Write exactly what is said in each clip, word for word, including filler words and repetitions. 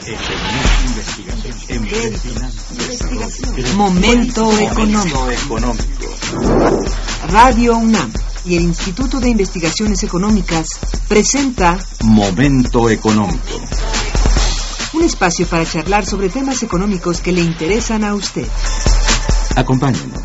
Momento económico. Radio UNAM y el Instituto de Investigaciones Económicas presenta Momento económico. Un espacio para charlar sobre temas económicos que le interesan a usted. Acompáñenos.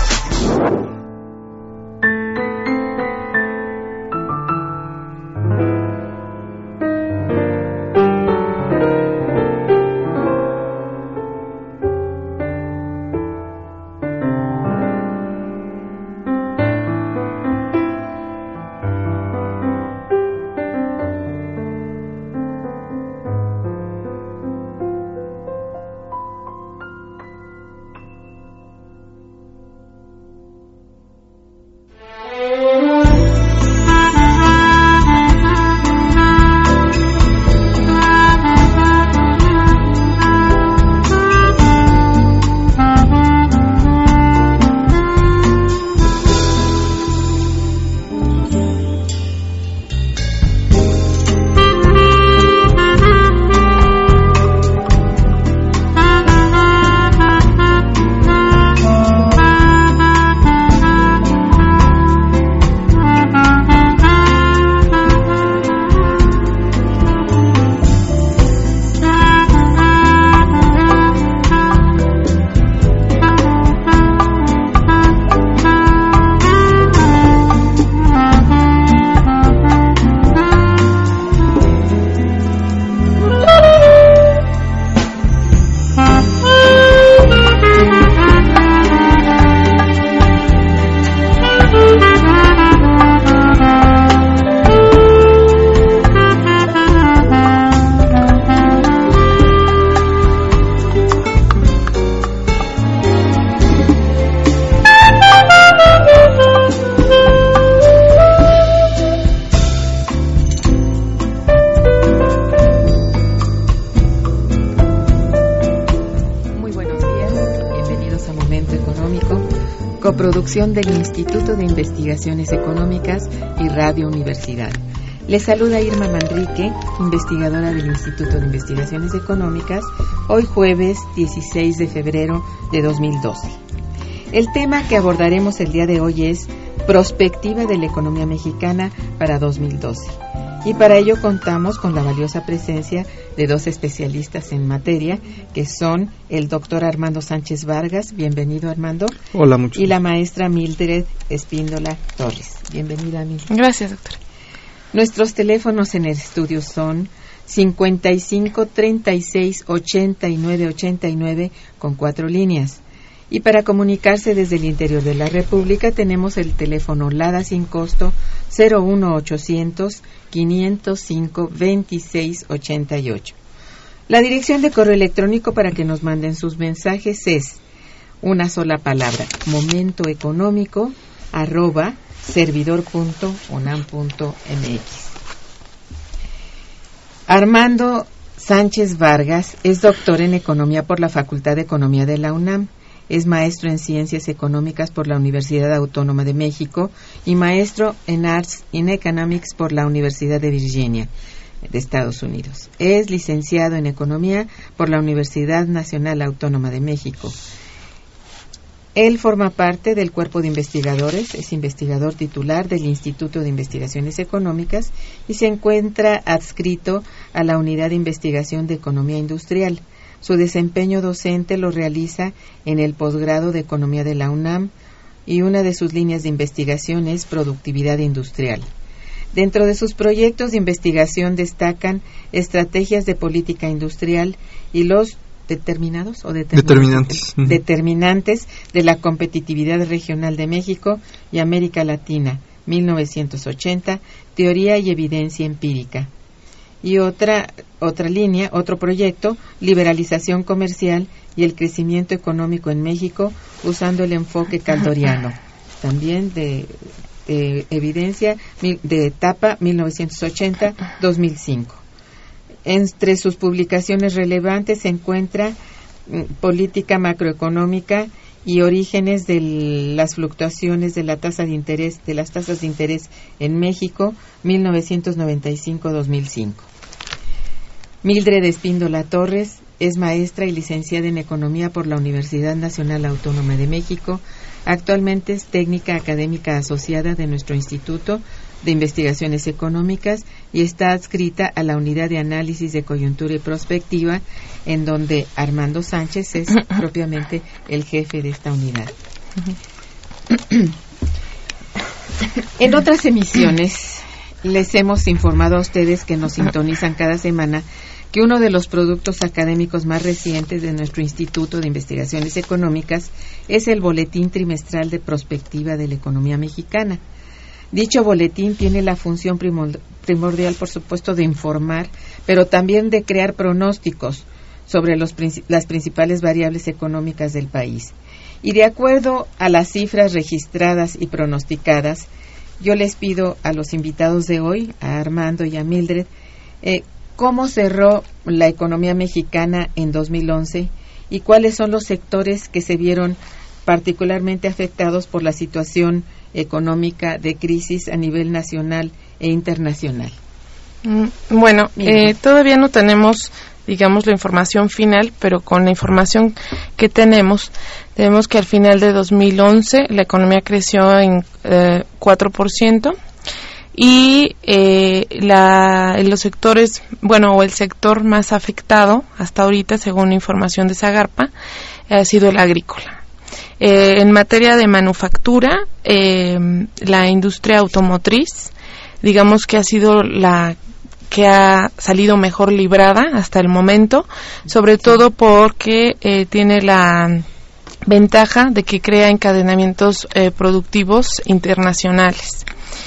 Coproducción del Instituto de Investigaciones Económicas y Radio Universidad. Les saluda Irma Manrique, investigadora del Instituto de Investigaciones Económicas, hoy jueves dieciséis de febrero de dos mil doce. El tema que abordaremos el día de hoy es Prospectiva de la Economía Mexicana para dos mil doce. Y para ello contamos con la valiosa presencia de dos especialistas en materia, que son el doctor Armando Sánchez Vargas. Bienvenido, Armando. Hola, mucho. Y la maestra Mildred Espíndola Torres. Bienvenida, Mildred. Gracias, doctora. Nuestros teléfonos en el estudio son cincuenta y cinco, treinta y seis, ochenta y nueve, ochenta y nueve con cuatro líneas. Y para comunicarse desde el interior de la República tenemos el teléfono LADA sin costo cero uno ochocientos, quinientos cinco, veintiséis ochenta y ocho. La dirección de correo electrónico para que nos manden sus mensajes es una sola palabra, momentoeconómico arroba servidor punto unam punto m x. Armando Sánchez Vargas es doctor en Economía por la Facultad de Economía de la UNAM. Es maestro en Ciencias Económicas por la Universidad Autónoma de México y maestro en Arts in Economics por la Universidad de Virginia, de Estados Unidos. Es licenciado en Economía por la Universidad Nacional Autónoma de México. Él forma parte del cuerpo de investigadores, es investigador titular del Instituto de Investigaciones Económicas y se encuentra adscrito a la Unidad de Investigación de Economía Industrial. Su desempeño docente lo realiza en el posgrado de Economía de la UNAM y una de sus líneas de investigación es productividad industrial. Dentro de sus proyectos de investigación destacan estrategias de política industrial y los determinados o determinantes determinantes de la competitividad regional de México y América Latina, mil novecientos ochenta, teoría y evidencia empírica. Y otra otra línea, otro proyecto, liberalización comercial y el crecimiento económico en México usando el enfoque caldoriano, también de, de evidencia de etapa mil novecientos ochenta a dos mil cinco. Entre sus publicaciones relevantes se encuentra Política macroeconómica y orígenes de las fluctuaciones de la tasa de interés de las tasas de interés en México, mil novecientos noventa y cinco a dos mil cinco. Mildred Espíndola Torres es maestra y licenciada en Economía por la Universidad Nacional Autónoma de México. Actualmente es técnica académica asociada de nuestro Instituto de Investigaciones Económicas y está adscrita a la Unidad de Análisis de Coyuntura y Prospectiva, en donde Armando Sánchez es propiamente el jefe de esta unidad. En otras emisiones les hemos informado a ustedes que nos sintonizan cada semana que uno de los productos académicos más recientes de nuestro Instituto de Investigaciones Económicas es el Boletín Trimestral de Prospectiva de la Economía Mexicana. Dicho boletín tiene la función primordial, por supuesto, de informar, pero también de crear pronósticos sobre los, las principales variables económicas del país. Y de acuerdo a las cifras registradas y pronosticadas, yo les pido a los invitados de hoy, a Armando y a Mildred, eh, cómo cerró la economía mexicana en dos mil once y cuáles son los sectores que se vieron particularmente afectados por la situación económica de crisis a nivel nacional e internacional. Bueno, eh, todavía no tenemos, digamos, la información final, pero con la información que tenemos, tenemos que al final de dos mil once la economía creció en eh, cuatro por ciento y eh, la, en los sectores, bueno, o el sector más afectado hasta ahorita, según información de Zagarpa, ha sido el agrícola. Eh, en materia de manufactura, eh, la industria automotriz, digamos que ha sido la que ha salido mejor librada hasta el momento, sobre sí. todo porque eh, tiene la ventaja de que crea encadenamientos eh, productivos internacionales.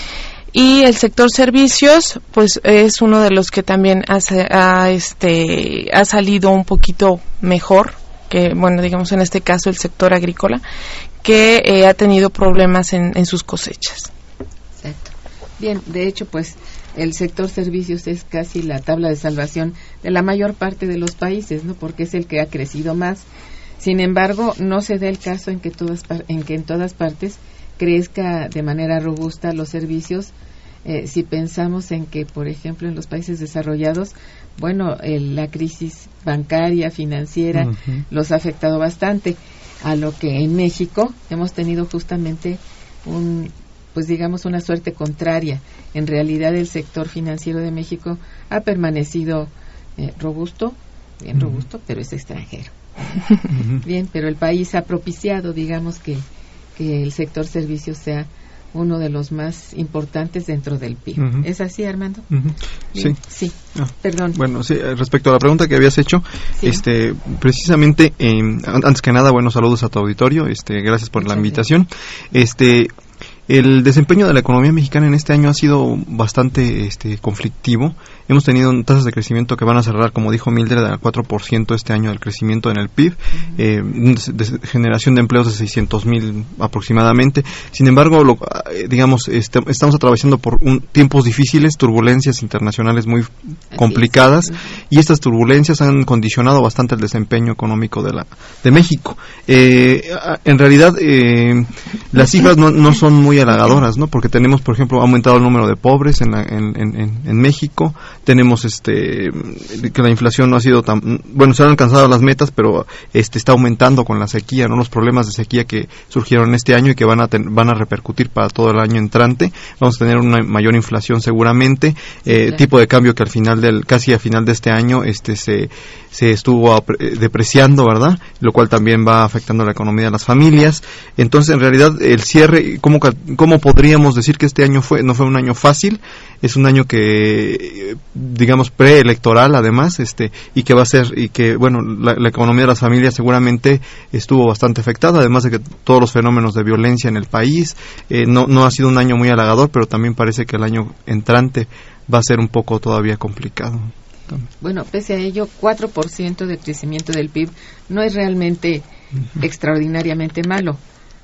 Y el sector servicios, pues es uno de los que también ha, ha, este, ha salido un poquito mejor, que, bueno, digamos en este caso el sector agrícola, que eh, ha tenido problemas en, en sus cosechas. Exacto. Bien, de hecho, pues el sector servicios es casi la tabla de salvación de la mayor parte de los países, ¿no? Porque es el que ha crecido más. Sin embargo, no se da el caso en que todas en que en todas partes crezca de manera robusta los servicios. Eh, si pensamos en que, por ejemplo, en los países desarrollados, bueno, el, la crisis bancaria, financiera, uh-huh. los ha afectado bastante, a lo que en México hemos tenido justamente un, pues digamos, una suerte contraria. En realidad el sector financiero de México ha permanecido eh, robusto, bien uh-huh. robusto, pero es extranjero. Uh-huh. Bien, pero el país ha propiciado, digamos, que, que el sector servicios sea uno de los más importantes dentro del P I B. Uh-huh. ¿Es así, Armando? Uh-huh. Sí. Sí. Ah, Perdón. Bueno, sí, respecto a la pregunta que habías hecho, sí. este, precisamente, eh, antes que nada, buenos saludos a tu auditorio, este, gracias por Muchas la invitación. Gracias. Este, el desempeño de la economía mexicana en este año ha sido bastante este, conflictivo. Hemos tenido tasas de crecimiento que van a cerrar, como dijo Mildred, al cuatro por ciento este año del crecimiento en el P I B, uh-huh. eh, de, de generación de empleos de seiscientos mil aproximadamente. Sin embargo, lo, digamos, este, estamos atravesando por un, tiempos difíciles, turbulencias internacionales muy Así complicadas, uh-huh. y estas turbulencias han condicionado bastante el desempeño económico de la de México. Eh, en realidad, eh, las cifras no, no son muy halagadoras, ¿no? Porque tenemos, por ejemplo, ha aumentado el número de pobres en, la, en, en, en México. Tenemos este que la inflación no ha sido tan bueno, se han alcanzado las metas, pero este está aumentando con la sequía, no los problemas de sequía que surgieron este año y que van a ten, van a repercutir para todo el año entrante. Vamos a tener una mayor inflación seguramente, eh, sí, tipo de cambio que al final del casi a final de este año este se se estuvo depreciando, ¿verdad? Lo cual también va afectando la economía de las familias. Entonces, en realidad, el cierre, ¿cómo, cómo podríamos decir que este año fue no fue un año fácil? Es un año que, digamos, preelectoral, además, este y que va a ser, y que, bueno, la, la economía de las familias seguramente estuvo bastante afectada, además de que todos los fenómenos de violencia en el país, eh, no, no ha sido un año muy halagador, pero también parece que el año entrante va a ser un poco todavía complicado. Bueno, pese a ello, cuatro por ciento de crecimiento del P I B no es realmente uh-huh. extraordinariamente malo.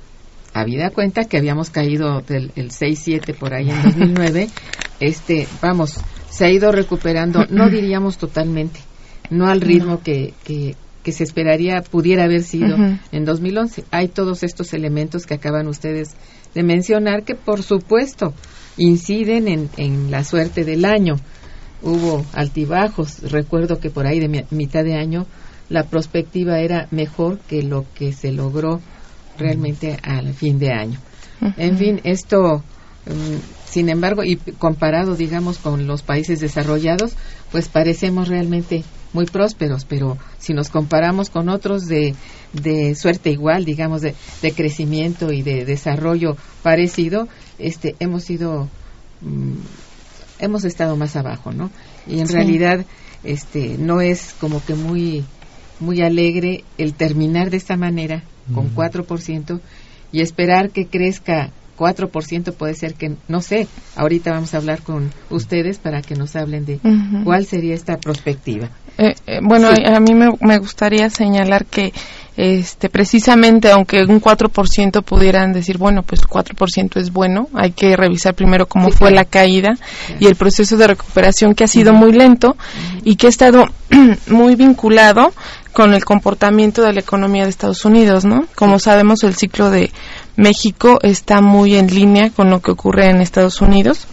Habida cuenta que habíamos caído del el seis siete por ahí en dos mil nueve, este, vamos, se ha ido recuperando, no diríamos totalmente, no al ritmo no. que, que, que se esperaría pudiera haber sido uh-huh. en dos mil once. Hay todos estos elementos que acaban ustedes de mencionar que, por supuesto, inciden en, en la suerte del año. hubo altibajos. Recuerdo que por ahí de mi, mitad de año la perspectiva era mejor que lo que se logró realmente al fin de año. Uh-huh. En fin, esto, um, sin embargo, y comparado, digamos, con los países desarrollados, pues parecemos realmente muy prósperos, pero si nos comparamos con otros de, de suerte igual, digamos, de, de crecimiento y de desarrollo parecido, este, hemos sido, um, hemos estado más abajo, ¿no? Y en sí. realidad, este, no es como que muy, muy alegre el terminar de esta manera, mm. con cuatro por ciento, y esperar que crezca cuatro por ciento. Puede ser que, no sé, ahorita vamos a hablar con ustedes para que nos hablen de uh-huh. cuál sería esta perspectiva. Eh, eh, bueno, sí. a, a mí me, me gustaría señalar que este precisamente, aunque un cuatro por ciento pudieran decir, bueno, pues cuatro por ciento es bueno, hay que revisar primero cómo sí, fue claro. la caída claro. y el proceso de recuperación, que ha sido uh-huh. muy lento uh-huh. y que ha estado muy vinculado con el comportamiento de la economía de Estados Unidos, ¿no? Como sí. sabemos, el ciclo de México está muy en línea con lo que ocurre en Estados Unidos.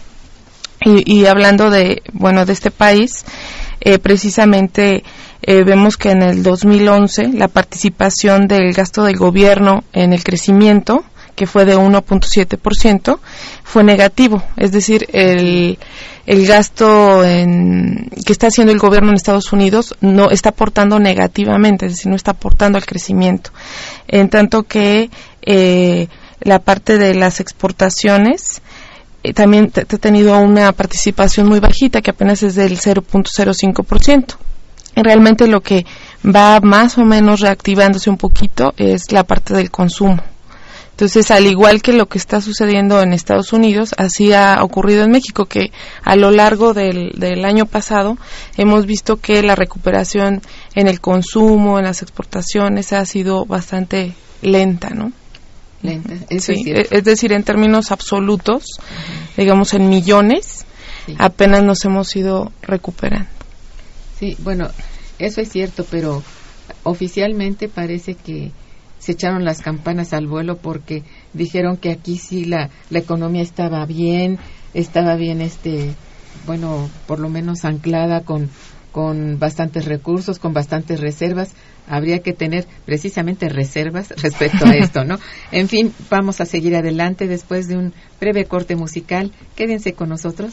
Y, y hablando de, bueno, de este país, eh, precisamente eh, vemos que en el dos mil once la participación del gasto del gobierno en el crecimiento, que fue de uno punto siete por ciento, fue negativo. Es decir, el, el gasto en, que está haciendo el gobierno en Estados Unidos no está aportando negativamente, es decir, no está aportando al crecimiento. En tanto que eh, la parte de las exportaciones eh, también ha tenido una participación muy bajita, que apenas es del cero punto cero cinco por ciento. Realmente lo que va más o menos reactivándose un poquito es la parte del consumo. Entonces, al igual que lo que está sucediendo en Estados Unidos, así ha ocurrido en México, que a lo largo del, del año pasado hemos visto que la recuperación en el consumo, en las exportaciones, ha sido bastante lenta, ¿no? Lenta, eso sí, es cierto. Es decir, en términos absolutos, uh-huh. digamos en millones, sí. apenas nos hemos ido recuperando. Sí, bueno, eso es cierto, pero oficialmente parece que se echaron las campanas al vuelo, porque dijeron que aquí sí la, la economía estaba bien, estaba bien, este, bueno, por lo menos anclada con, con bastantes recursos, con bastantes reservas. Habría que tener precisamente reservas respecto a esto, ¿no? En fin, vamos a seguir adelante después de un breve corte musical. Quédense con nosotros.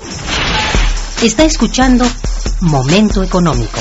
Está escuchando Momento Económico.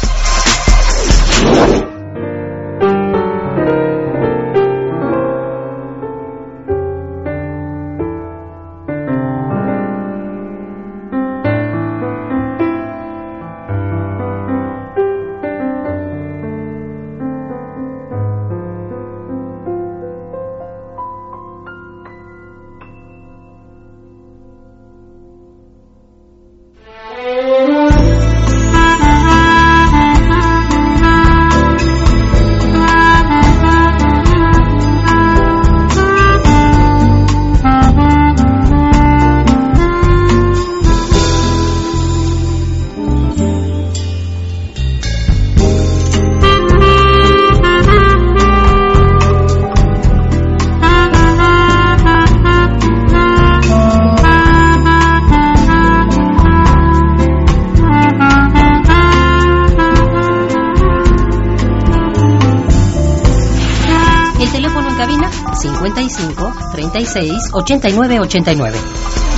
cincuenta y cinco, treinta y seis, ochenta y nueve, ochenta y nueve.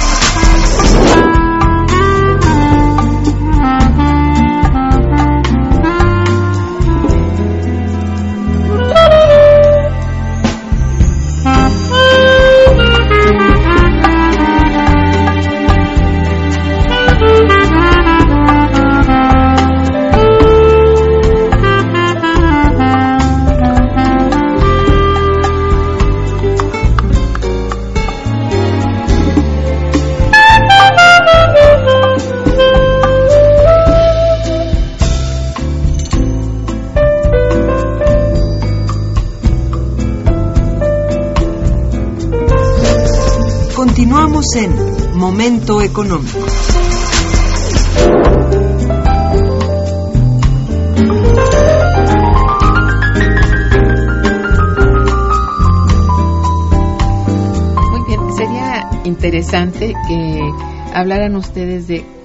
Continuamos en Momento Económico. Muy bien, sería interesante que hablaran ustedes de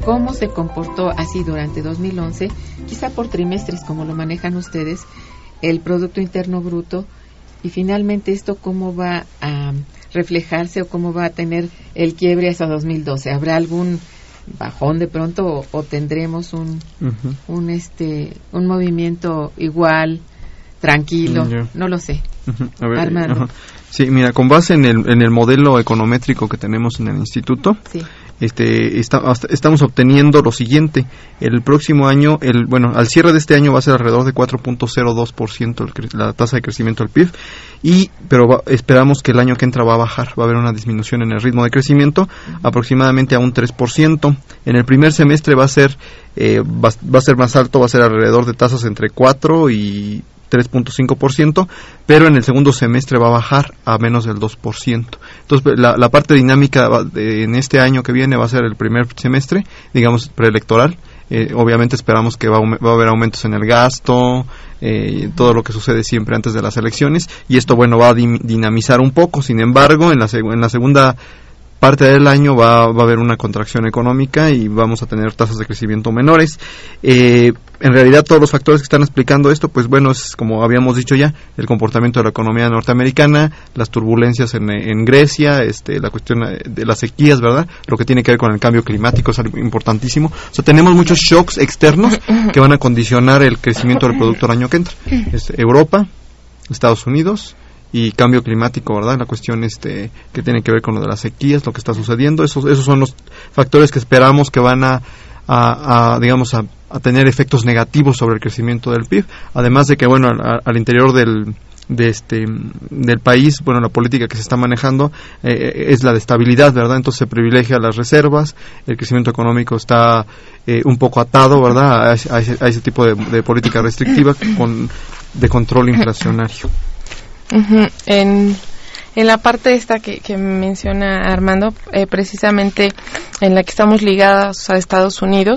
cómo se comportó así durante dos mil once, quizá por trimestres como lo manejan ustedes, el Producto Interno Bruto, y finalmente esto cómo va a reflejarse o cómo va a tener el quiebre hasta dos mil doce. ¿Habrá algún bajón de pronto o, o tendremos un, uh-huh. un este un movimiento igual, tranquilo? Yeah. No lo sé. Uh-huh. A ver, Armando. Uh-huh. Sí, mira, con base en el, en el modelo econométrico que tenemos en el instituto, sí. este, está, hasta, estamos obteniendo lo siguiente. El próximo año, el bueno, al cierre de este año va a ser alrededor de cuatro punto cero dos por ciento el, la tasa de crecimiento del P I B, y, pero va, esperamos que el año que entra va a bajar, va a haber una disminución en el ritmo de crecimiento, uh-huh. aproximadamente a un tres por ciento. En el primer semestre va a ser, eh, va, va a ser más alto, va a ser alrededor de tasas entre cuatro y tres punto cinco por ciento, pero en el segundo semestre va a bajar a menos del dos por ciento. Entonces, la, la parte dinámica de, en este año que viene va a ser el primer semestre, digamos, preelectoral. Eh, obviamente esperamos que va, va a haber aumentos en el gasto, eh, todo lo que sucede siempre antes de las elecciones, y esto, bueno, va a di- dinamizar un poco. Sin embargo, en la, seg- en la segunda parte del año va, va a haber una contracción económica y vamos a tener tasas de crecimiento menores. Eh, en realidad todos los factores que están explicando esto, pues bueno, es como habíamos dicho ya, el comportamiento de la economía norteamericana, las turbulencias en, en Grecia, este, la cuestión de las sequías, ¿verdad? Lo que tiene que ver con el cambio climático es algo importantísimo. O sea, tenemos muchos shocks externos que van a condicionar el crecimiento del producto el año que entra. Es Europa, Estados Unidos y cambio climático, ¿verdad? La cuestión este que tiene que ver con lo de las sequías, lo que está sucediendo, esos esos son los factores que esperamos que van a, a, a digamos, a, a tener efectos negativos sobre el crecimiento del P I B, además de que, bueno, al, al interior del de este del país, bueno, la política que se está manejando eh, es la de estabilidad, ¿verdad? Entonces se privilegia las reservas, el crecimiento económico está eh, un poco atado, ¿verdad? A ese, a ese, a ese tipo de, de política restrictiva con de control inflacionario. Uh-huh. En, en la parte esta que, que menciona Armando, eh, precisamente en la que estamos ligados a Estados Unidos,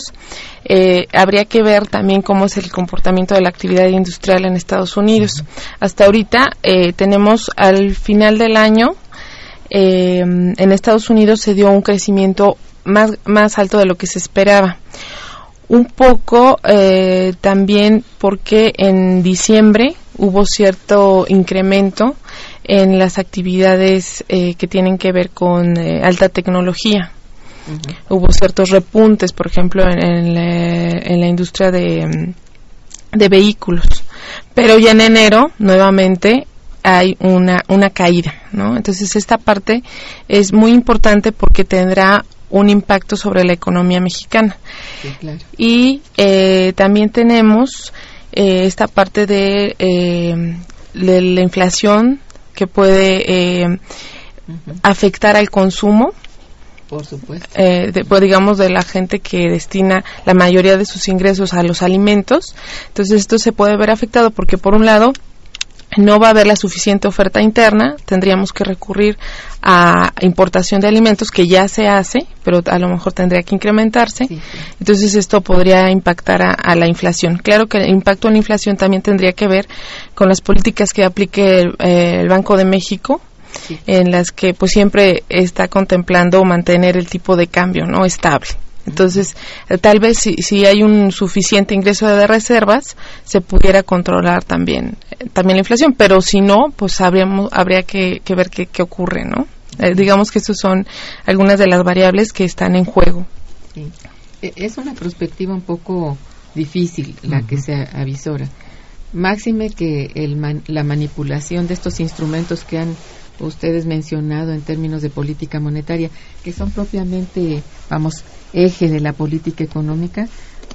eh, habría que ver también cómo es el comportamiento de la actividad industrial en Estados Unidos. Hasta ahorita eh, tenemos al final del año, eh, en Estados Unidos se dio un crecimiento más, más alto de lo que se esperaba. Un poco eh, también porque en diciembre hubo cierto incremento en las actividades eh, que tienen que ver con eh, alta tecnología. Uh-huh. Hubo ciertos repuntes, por ejemplo, en, en, la, en la industria de, de vehículos. Pero ya en enero, nuevamente, hay una, una caída, ¿no? Entonces, esta parte es muy importante porque tendrá un impacto sobre la economía mexicana. Sí, claro. Y eh, también tenemos eh, esta parte de, eh, de la inflación que puede eh, uh-huh. afectar al consumo. Por supuesto. Eh, de, pues, digamos, de la gente que destina la mayoría de sus ingresos a los alimentos. Entonces, esto se puede ver afectado porque, por un lado, no va a haber la suficiente oferta interna, tendríamos que recurrir a importación de alimentos que ya se hace, pero a lo mejor tendría que incrementarse. Sí, sí. Entonces esto podría impactar a, a la inflación. Claro que el impacto en la inflación también tendría que ver con las políticas que aplique el, eh, el Banco de México, sí. en las que pues siempre está contemplando mantener el tipo de cambio, ¿no?, estable. Entonces, eh, tal vez si, si hay un suficiente ingreso de reservas, se pudiera controlar también eh, también la inflación, pero si no, pues habríamos, habría que, que ver qué, qué ocurre, ¿no? Eh, digamos que esas son algunas de las variables que están en juego. Sí. Es una perspectiva un poco difícil la uh-huh. que se avisora. Máxime que el man, la manipulación de estos instrumentos que han ustedes mencionado en términos de política monetaria, que son propiamente, vamos, eje de la política económica,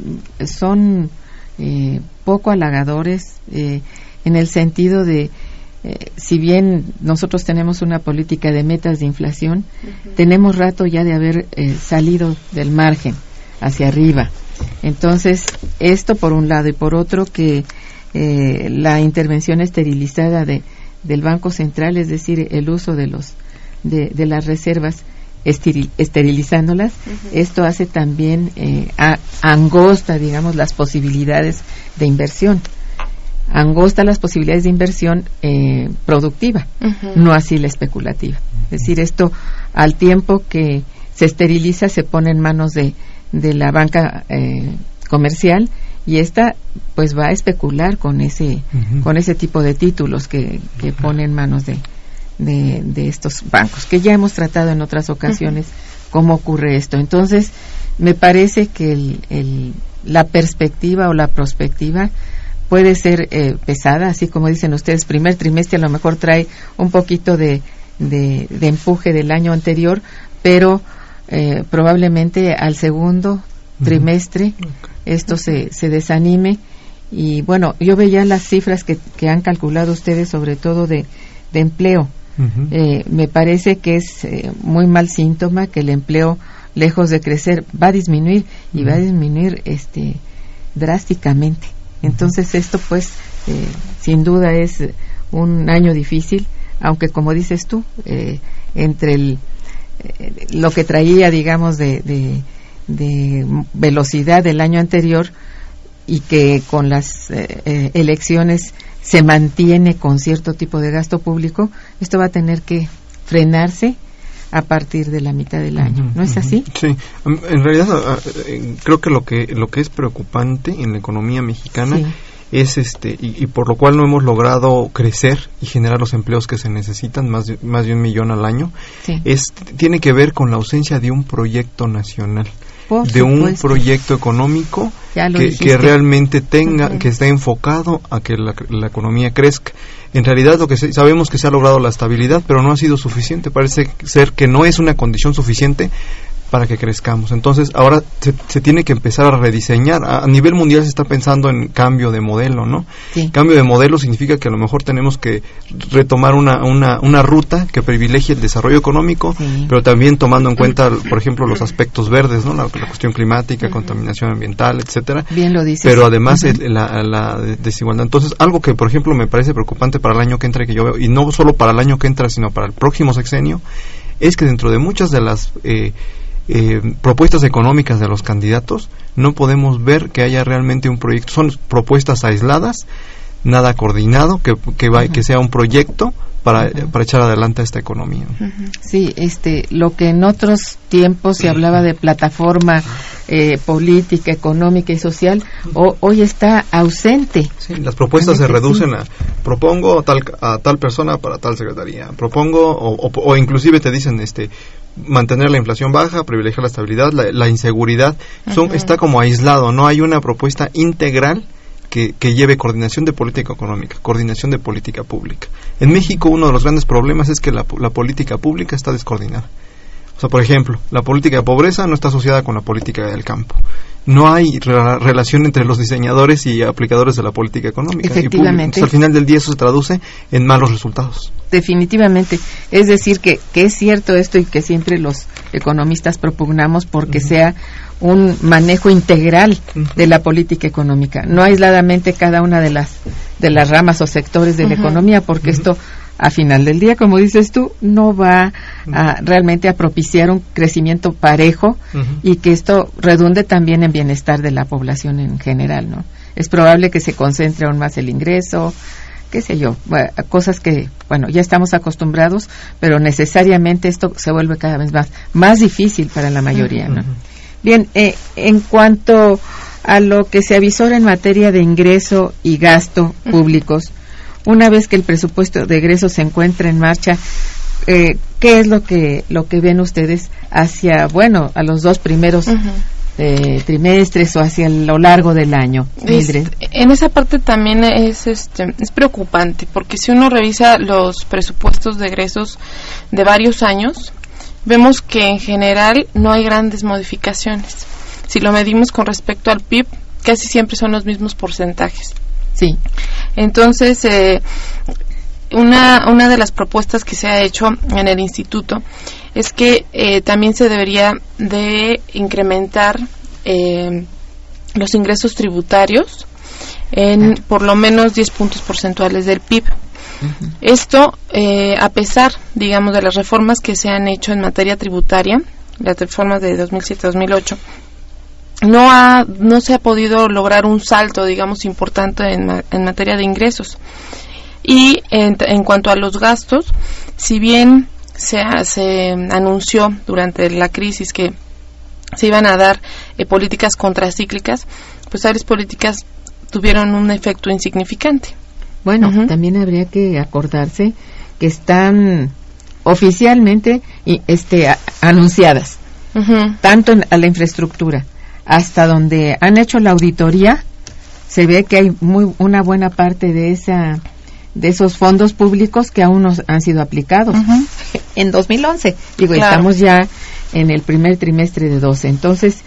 son eh, poco halagadores eh, en el sentido de, eh, si bien nosotros tenemos una política de metas de inflación, uh-huh. tenemos rato ya de haber eh, salido del margen hacia arriba. Entonces, esto por un lado, y por otro que eh, la intervención esterilizada de del Banco Central, es decir, el uso de los de, de las reservas esteril, esterilizándolas, uh-huh. esto hace también eh, a, angosta, digamos, las posibilidades de inversión, angosta las posibilidades de inversión eh, productiva, uh-huh. no así la especulativa. Es decir, esto al tiempo que se esteriliza se pone en manos de de la banca eh, comercial, y esta pues va a especular con ese uh-huh. con ese tipo de títulos que, que pone en manos de, de de estos bancos, que ya hemos tratado en otras ocasiones uh-huh. cómo ocurre esto. Entonces me parece que el, el, la perspectiva o la prospectiva puede ser eh, pesada, así como dicen ustedes, primer trimestre a lo mejor trae un poquito de, de, de empuje del año anterior, pero eh, probablemente al segundo trimestre uh-huh. okay. esto se, se desanime. Y bueno, yo veía las cifras que, que han calculado ustedes, sobre todo de, de empleo. Uh-huh. Eh, me parece que es eh, muy mal síntoma que el empleo, lejos de crecer, va a disminuir y uh-huh. va a disminuir este drásticamente. Entonces esto pues eh, sin duda es un año difícil, aunque como dices tú, eh, entre el, eh, lo que traía digamos de, de, de velocidad del año anterior y que con las eh, eh, elecciones se mantiene con cierto tipo de gasto público, esto va a tener que frenarse a partir de la mitad del año, uh-huh, ¿no es así? Sí, en realidad creo que lo que lo que es preocupante en la economía mexicana sí. es este y, y por lo cual no hemos logrado crecer y generar los empleos que se necesitan, más de, más de un millón al año, sí. es tiene que ver con la ausencia de un proyecto nacional, por de supuesto. Un proyecto económico que, que realmente tenga, uh-huh. que esté enfocado a que la, la economía crezca. En realidad lo que se, sabemos que se ha logrado la estabilidad, pero no ha sido suficiente. Parece ser que no es una condición suficiente para que crezcamos. Entonces ahora se, se tiene que empezar a rediseñar. A, a nivel mundial se está pensando en cambio de modelo, ¿no? Sí. Cambio de modelo significa que a lo mejor tenemos que retomar una una, una ruta que privilegie el desarrollo económico, sí. pero también tomando en cuenta, por ejemplo, los aspectos verdes, ¿no? La, la cuestión climática, uh-huh. contaminación ambiental, etcétera. Bien lo dices. Pero además uh-huh. el, la, la desigualdad. Entonces algo que, por ejemplo, me parece preocupante para el año que entra, que yo veo, y no solo para el año que entra, sino para el próximo sexenio, es que dentro de muchas de las eh, Eh, propuestas económicas de los candidatos no podemos ver que haya realmente un proyecto. Son propuestas aisladas, nada coordinado, que que, va, uh-huh. que sea un proyecto para uh-huh. para echar adelante esta economía. Uh-huh. Sí, este lo que en otros tiempos se hablaba de plataforma eh, política, económica y social, o, hoy está ausente. Sí, las propuestas se reducen sí. a propongo a tal a tal persona para tal secretaría, propongo o, o, o inclusive te dicen este mantener la inflación baja, privilegiar la estabilidad, la, la inseguridad, son, uh-huh. está como aislado, no hay una propuesta integral que, que lleve coordinación de política económica, coordinación de política pública. En México uno de los grandes problemas es que la, la política pública está descoordinada. O sea, por ejemplo, la política de pobreza no está asociada con la política del campo. No hay re- relación entre los diseñadores y aplicadores de la política económica. Efectivamente. Y al final del día eso se traduce en malos resultados. Definitivamente. Es decir, que, que es cierto esto y que siempre los economistas propugnamos porque uh-huh. sea un manejo integral uh-huh. de la política económica, no aisladamente cada una de las de las ramas o sectores de uh-huh. la economía, porque uh-huh. esto a final del día, como dices tú, no va a, realmente a propiciar un crecimiento parejo uh-huh. y que esto redunde también en bienestar de la población en general, ¿no? Es probable que se concentre aún más el ingreso, qué sé yo, bueno, cosas que, bueno, ya estamos acostumbrados, pero necesariamente esto se vuelve cada vez más, más difícil para la mayoría, ¿no? Uh-huh. Bien, eh, en cuanto a lo que se avisora en materia de ingreso y gasto públicos, una vez que el presupuesto de egresos se encuentra en marcha, eh, ¿qué es lo que lo que ven ustedes hacia, bueno, a los dos primeros uh-huh. eh, trimestres o hacia lo largo del año? Mildred. En esa parte también es este es preocupante, porque si uno revisa los presupuestos de egresos de varios años, vemos que en general no hay grandes modificaciones. Si lo medimos con respecto al P I B, casi siempre son los mismos porcentajes. Sí. Entonces, eh, una una de las propuestas que se ha hecho en el instituto es que eh, también se debería de incrementar eh, los ingresos tributarios en por lo menos diez puntos porcentuales del P I B. Uh-huh. Esto, eh, a pesar, digamos, de las reformas que se han hecho en materia tributaria, las reformas de dos mil siete a dos mil ocho, no ha no se ha podido lograr un salto, digamos, importante en, en materia de ingresos. Y en, en cuanto a los gastos, si bien se, se anunció durante la crisis que se iban a dar eh, políticas contracíclicas, pues tales políticas tuvieron un efecto insignificante. Bueno, Uh-huh. también habría que acordarse que están oficialmente y, este, a, anunciadas, Uh-huh. tanto en, a la infraestructura, hasta donde han hecho la auditoría, se ve que hay muy una buena parte de esa de esos fondos públicos que aún no han sido aplicados. Uh-huh. En dos mil once, digo, Claro. estamos ya en el primer trimestre de doce. Entonces,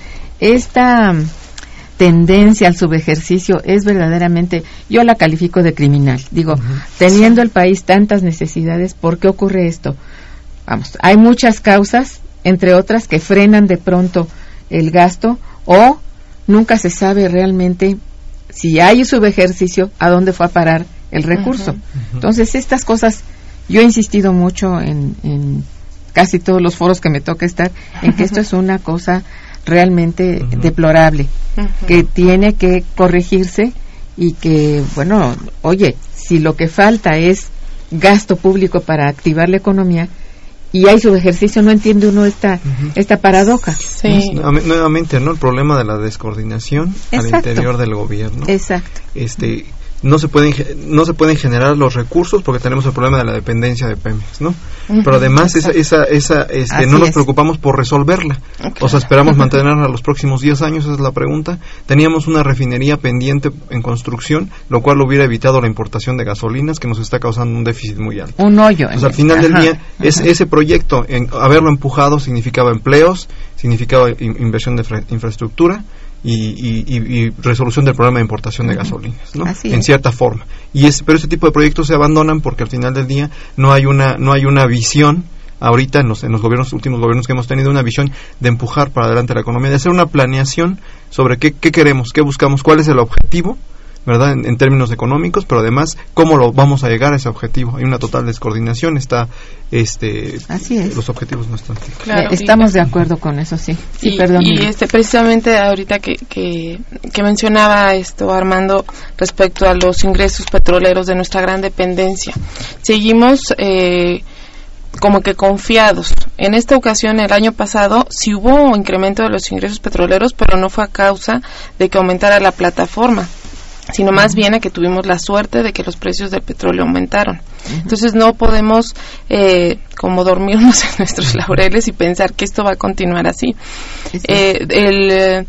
esta tendencia al subejercicio es verdaderamente, yo la califico de criminal. Digo, uh-huh. teniendo el país tantas necesidades, ¿por qué ocurre esto? Vamos, hay muchas causas, entre otras, que frenan de pronto el gasto, o nunca se sabe realmente si hay subejercicio, a dónde fue a parar el recurso. Uh-huh. Uh-huh. Entonces, estas cosas, yo he insistido mucho en, en casi todos los foros que me toca estar, en que esto es una cosa realmente uh-huh. deplorable, uh-huh. que tiene que corregirse y que, bueno, oye, si lo que falta es gasto público para activar la economía y hay subejercicio, no entiende uno esta uh-huh. esta paradoja. Sí. Nuevamente, ¿no? El problema de la descoordinación Exacto. al interior del gobierno. Exacto. Este, no se pueden no se pueden generar los recursos porque tenemos el problema de la dependencia de Pemex, ¿no? Uh-huh. Pero además esa esa esa este no nos es. preocupamos por resolverla. Okay. O sea, esperamos mantenerla los próximos diez años, esa es la pregunta. Teníamos una refinería pendiente en construcción, lo cual hubiera evitado la importación de gasolinas que nos está causando un déficit muy alto. Un hoyo. O sea, al final ajá, del día es, ese proyecto en haberlo empujado significaba empleos, significaba in, inversión de fra- infraestructura. Y, y, y, y resolución del problema de importación de gasolinas, ¿no? Así en es. cierta forma. Y es, pero este tipo de proyectos se abandonan porque al final del día no hay una no hay una visión ahorita en los en los gobiernos últimos gobiernos que hemos tenido, una visión de empujar para adelante la economía, de hacer una planeación sobre qué qué queremos, qué buscamos, cuál es el objetivo, ¿verdad? En, en términos económicos, pero además cómo lo vamos a llegar a ese objetivo. Hay una total descoordinación, está este Así es. Los objetivos no están. Claro, eh, estamos y, de acuerdo con eso, sí. Sí, y, perdón. Y este precisamente ahorita que, que que mencionaba esto Armando respecto a los ingresos petroleros de nuestra gran dependencia. Seguimos eh como que confiados. En esta ocasión, el año pasado, sí hubo incremento de los ingresos petroleros, pero no fue a causa de que aumentara la plataforma, sino uh-huh. más bien a que tuvimos la suerte de que los precios del petróleo aumentaron. Uh-huh. Entonces no podemos eh, como dormirnos en nuestros laureles y pensar que esto va a continuar así. Sí. Eh, el, eh,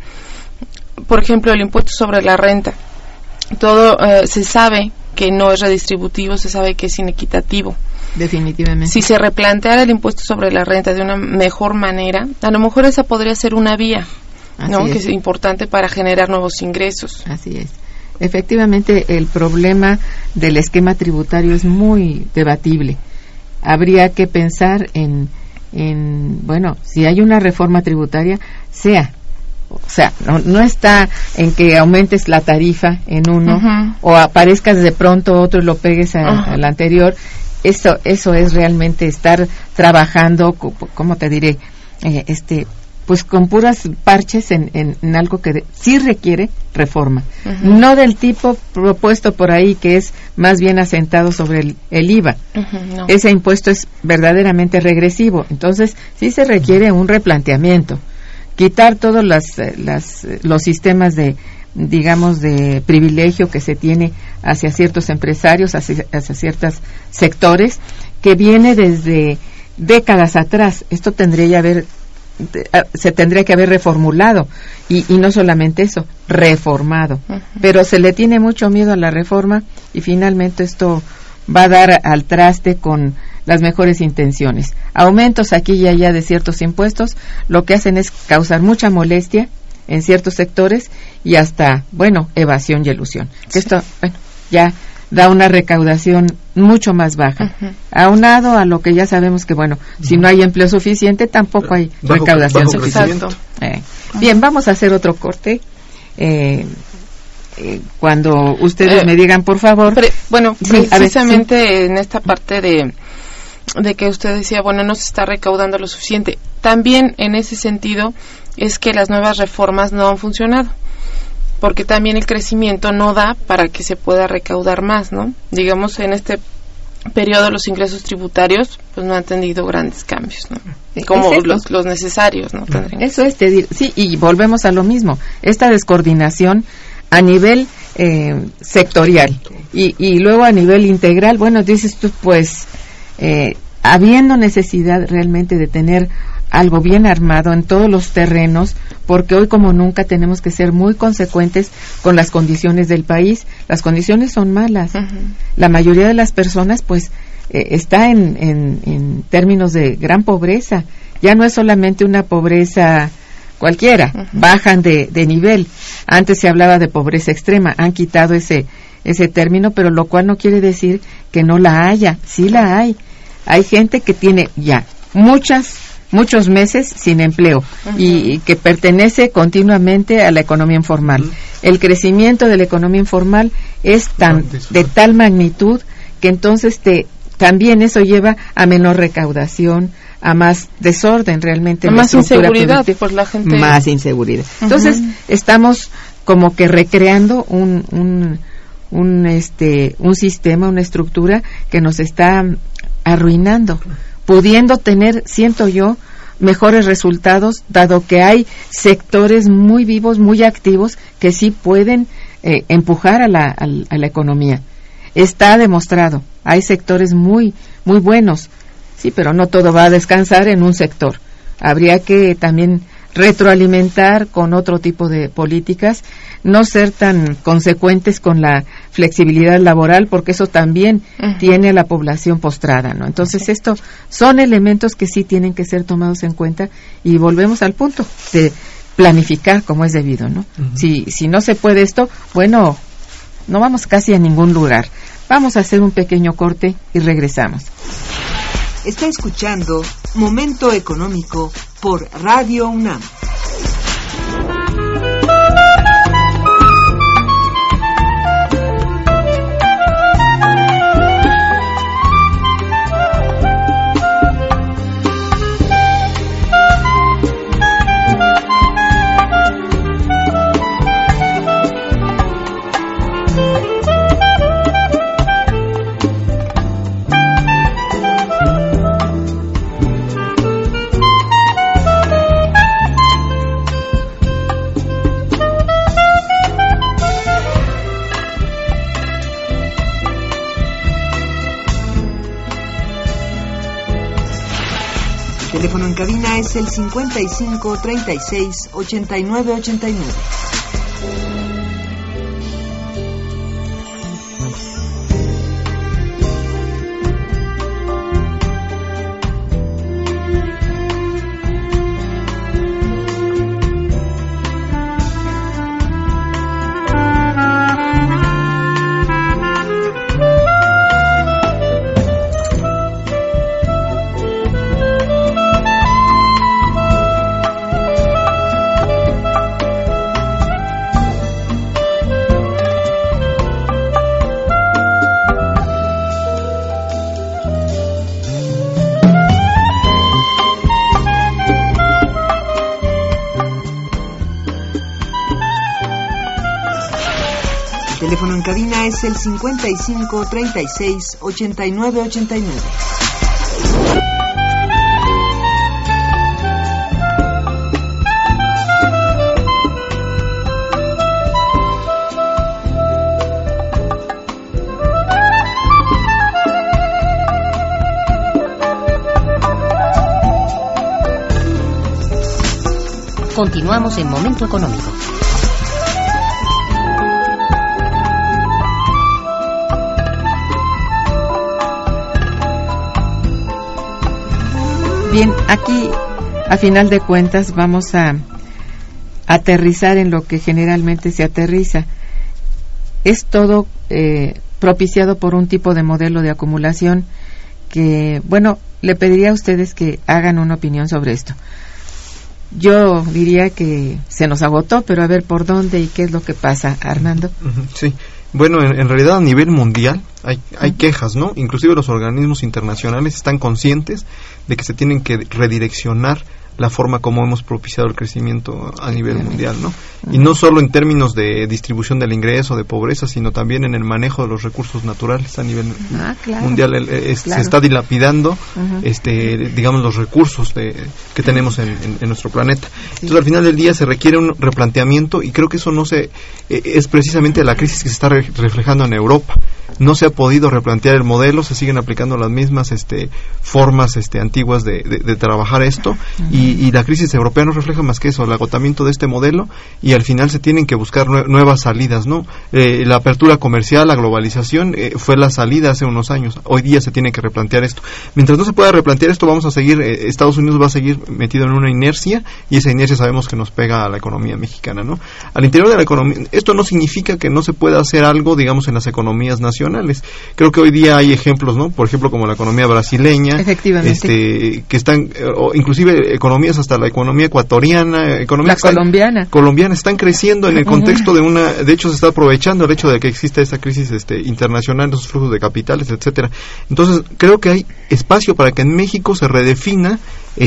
por ejemplo, el impuesto sobre la renta. Todo eh, se sabe que no es redistributivo, se sabe que es inequitativo. Definitivamente. Si se replanteara el impuesto sobre la renta de una mejor manera, a lo mejor esa podría ser una vía, Así ¿no? Es. Que es importante para generar nuevos ingresos. Así es. Efectivamente, el problema del esquema tributario es muy debatible. Habría que pensar en, en bueno, si hay una reforma tributaria, sea, o sea, no, no está en que aumentes la tarifa en uno uh-huh. o aparezcas de pronto otro y lo pegues a, uh-huh. al anterior. Eso, eso es realmente estar trabajando, ¿cómo te diré? Eh, este, pues con puras parches en, en, en algo que de, sí requiere reforma. Uh-huh. No del tipo propuesto por ahí, que es más bien asentado sobre el, el I V A. Uh-huh, no. Ese impuesto es verdaderamente regresivo. Entonces, sí se requiere un replanteamiento. Quitar todos las, las, los sistemas de, digamos, de privilegio que se tiene hacia ciertos empresarios, hacia, hacia ciertos sectores, que viene desde décadas atrás. Esto tendría que haber, se tendría que haber reformulado, y, y no solamente eso, reformado. Uh-huh. Pero se le tiene mucho miedo a la reforma, y finalmente esto va a dar al traste con las mejores intenciones. Aumentos aquí y allá de ciertos impuestos, lo que hacen es causar mucha molestia en ciertos sectores y hasta, bueno, evasión y elusión. Sí. Esto, bueno, ya da una recaudación mucho más baja. Uh-huh. Aunado a lo que ya sabemos que, bueno, uh-huh. si no hay empleo suficiente, tampoco hay bajo, recaudación bajo suficiente. Eh. Uh-huh. Bien, vamos a hacer otro corte. Eh, eh, cuando ustedes eh, me digan, por favor. Pre, bueno, sí, precisamente ver, sí. en esta parte de de que usted decía, bueno, no se está recaudando lo suficiente. También en ese sentido es que las nuevas reformas no han funcionado, porque también el crecimiento no da para que se pueda recaudar más, ¿no? Digamos, en este periodo los ingresos tributarios pues no han tenido grandes cambios, ¿no? Como los, los necesarios, ¿no? Tendrían. Eso es, te digo, sí, y volvemos a lo mismo, esta descoordinación a nivel eh, sectorial y, y luego a nivel integral. Bueno, dices tú, pues eh, habiendo necesidad realmente de tener algo bien armado en todos los terrenos, porque hoy como nunca tenemos que ser muy consecuentes con las condiciones del país. Las condiciones son malas. Uh-huh. La mayoría de las personas pues eh, está en, en, en términos de gran pobreza. Ya no es solamente una pobreza cualquiera, uh-huh. bajan de, de nivel. Antes se hablaba de pobreza extrema, han quitado ese, ese término, pero lo cual no quiere decir que no la haya. Sí la hay. Hay gente que tiene ya muchas muchos meses sin empleo uh-huh. y, y que pertenece continuamente a la economía informal. Uh-huh. El crecimiento de la economía informal es tan de tal magnitud que entonces te también eso lleva a menor recaudación, a más desorden realmente, a más inseguridad por la gente, más inseguridad. Uh-huh. Entonces estamos como que recreando un un un este un sistema, una estructura que nos está arruinando, pudiendo tener, siento yo, mejores resultados, dado que hay sectores muy vivos, muy activos, que sí pueden eh, empujar a la, a, a la economía. Está demostrado, hay sectores muy, muy buenos, sí, pero no todo va a descansar en un sector. Habría que también retroalimentar con otro tipo de políticas, no ser tan consecuentes con la flexibilidad laboral, porque eso también uh-huh. tiene a la población postrada, ¿no? Entonces, sí. esto son elementos que sí tienen que ser tomados en cuenta, y volvemos al punto de planificar como es debido, ¿no? Uh-huh. Si, si no se puede esto, bueno, no vamos casi a ningún lugar. Vamos a hacer un pequeño corte y regresamos. Está escuchando Momento Económico por Radio UNAM. El teléfono en cabina es el cincuenta y cinco, treinta y seis, ochenta y nueve, ochenta y nueve. El teléfono en cabina es el cincuenta y cinco, treinta y seis, ochenta y nueve, ochenta y nueve. Continuamos en Momento Económico. Bien, aquí a final de cuentas vamos a aterrizar en lo que generalmente se aterriza. Es todo eh, propiciado por un tipo de modelo de acumulación que, bueno, le pediría a ustedes que hagan una opinión sobre esto. Yo diría que se nos agotó, pero a ver por dónde y qué es lo que pasa, Armando. Sí, bueno, en, en realidad a nivel mundial hay, hay uh-huh. quejas, ¿no? Inclusive los organismos internacionales están conscientes de que se tienen que redireccionar la forma como hemos propiciado el crecimiento a nivel mundial, ¿no? Y no solo en términos de distribución del ingreso, de pobreza, sino también en el manejo de los recursos naturales a nivel ah, claro. mundial. El, es, claro. Se está dilapidando, uh-huh. este, digamos, los recursos de, que tenemos en, en, en nuestro planeta. Sí. Entonces, al final del día se requiere un replanteamiento, y creo que eso no se eh, es precisamente la crisis que se está re, reflejando en Europa. No se ha podido replantear el modelo, se siguen aplicando las mismas este, formas este, antiguas de, de, de trabajar esto, uh-huh. y, y la crisis europea no refleja más que eso, el agotamiento de este modelo, y al final se tienen que buscar nue- nuevas salidas, ¿no? Eh, la apertura comercial, la globalización eh, fue la salida hace unos años. Hoy día se tiene que replantear esto. Mientras no se pueda replantear esto, vamos a seguir, eh, Estados Unidos va a seguir metido en una inercia, y esa inercia sabemos que nos pega a la economía mexicana, ¿no? Al interior de la economía, esto no significa que no se pueda hacer algo, digamos, en las economías nacionales. Creo que hoy día hay ejemplos, ¿no? Por ejemplo, como la economía brasileña, efectivamente, este, que están, o inclusive economías hasta la economía ecuatoriana, economía la colombiana, colombiana están creciendo en el contexto uh-huh. de una, de hecho se está aprovechando el hecho de que exista esta crisis este, internacional, esos flujos de capitales, etcétera. Entonces creo que hay espacio para que en México se redefina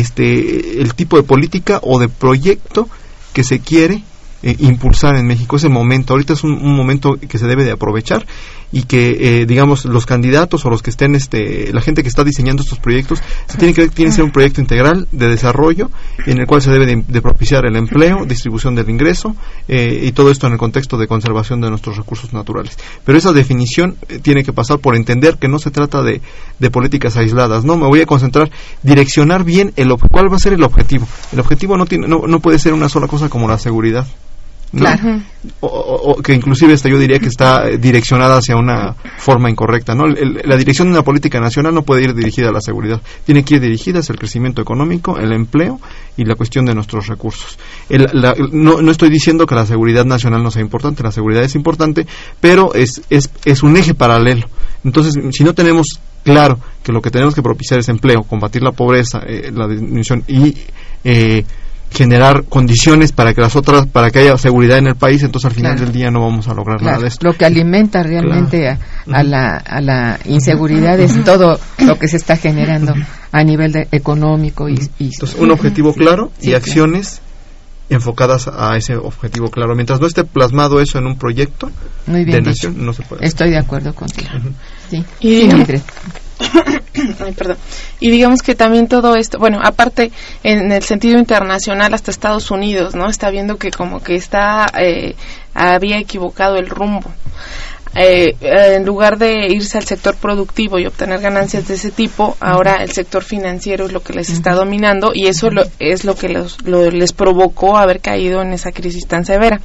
este el tipo de política o de proyecto que se quiere eh, impulsar en México. Ese momento, ahorita es un, un momento que se debe de aprovechar, y que eh, digamos los candidatos o los que estén este la gente que está diseñando estos proyectos se tiene que tiene que ser un proyecto integral de desarrollo en el cual se debe de, de propiciar el empleo, distribución del ingreso eh, y todo esto en el contexto de conservación de nuestros recursos naturales. Pero esa definición eh, tiene que pasar por entender que no se trata de, de políticas aisladas, no me voy a concentrar, direccionar bien el cuál va a ser el objetivo. El objetivo no tiene no, no puede ser una sola cosa como la seguridad, ¿no? Claro. O, o, o que inclusive hasta yo diría que está direccionada hacia una forma incorrecta, ¿no? El, el, la dirección de una política nacional no puede ir dirigida a la seguridad, tiene que ir dirigida hacia el crecimiento económico, el empleo y la cuestión de nuestros recursos. El, la, no, no estoy diciendo que la seguridad nacional no sea importante, la seguridad es importante, pero es, es, es un eje paralelo. Entonces, si no tenemos claro que lo que tenemos que propiciar es empleo, combatir la pobreza, eh, la disminución y eh, generar condiciones para que las otras, para que haya seguridad en el país, entonces al final claro. del día no vamos a lograr claro. nada de esto. Lo que alimenta realmente claro. a, a, la, a la inseguridad es todo lo que se está generando a nivel de económico y, y entonces un objetivo claro sí, y acciones claro. enfocadas a ese objetivo claro. Mientras no esté plasmado eso en un proyecto Muy bien de dicho. nación, no se puede. Estoy de acuerdo contigo. Uh-huh. Sí. Y sí, Mildred. Ay, perdón. Y digamos que también todo esto, bueno, aparte en el sentido internacional, hasta Estados Unidos, ¿no? Está viendo que como que está eh, había equivocado el rumbo. Eh, eh, en lugar de irse al sector productivo y obtener ganancias de ese tipo, ahora el sector financiero es lo que les está dominando, y eso lo, es lo que los, lo, les provocó haber caído en esa crisis tan severa.